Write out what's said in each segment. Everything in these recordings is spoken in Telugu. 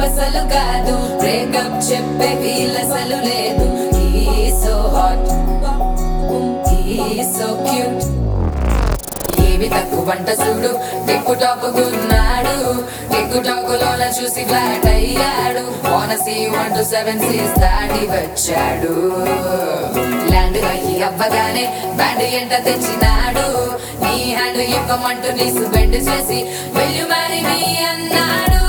అసలు కాదు, బ్రేకప్ చెప్పే వీలసలు లేదు. He's so hot, he's so cute. ఏవి తక్కువంట చూడు, టిక్కు టాపుకున్నాడు. టిక్కు టాకులోన చూసి ఫ్లాట్ అయ్యాడు. Wanna see 1 to 7 seas దాటి వచ్చాడు. ల్యాండ్ అయ్యి అవ్వగానే బ్యాండ్ ఎంట తెచ్చినాడు. నీ హ్యాండ్ ఇవ్వమంటూ నీసు బెండ్ చేసి will you marry me అన్నాడు.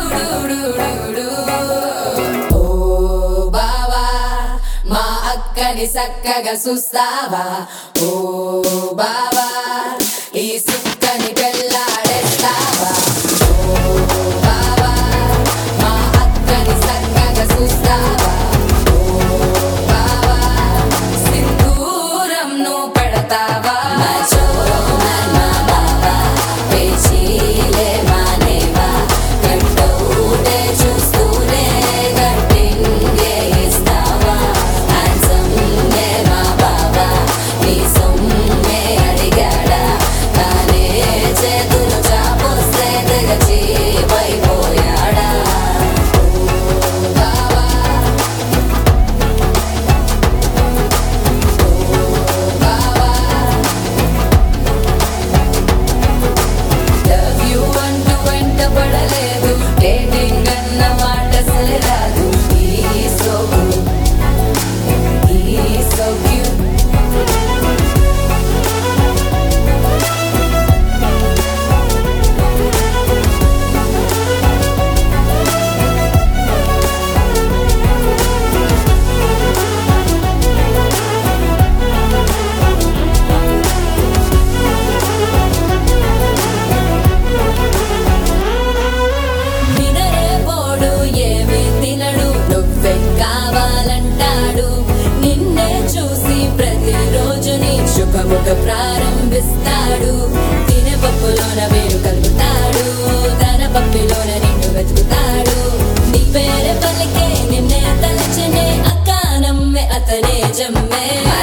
ఓ బావా, మా అక్కని చక్కగా చూస్తావా? ఓ బావా, ఈ సుక్కని పెళ్ళాడేస్తావా? ఓ బావా, మా అక్కని చక్కగా చూస్తావా? ఓ బావా, సింధూరం నువ్వు పెడతావా? ప్రారంభిస్తాడు. తినే పప్పులోన వేరు కలుపుతాడు. తన పప్పిలోన నిన్ను వెతుకుతాడు. నీ పేరే పలికే నిన్నే తలచనే అక్క నమ్మే అతనే జమ్మే.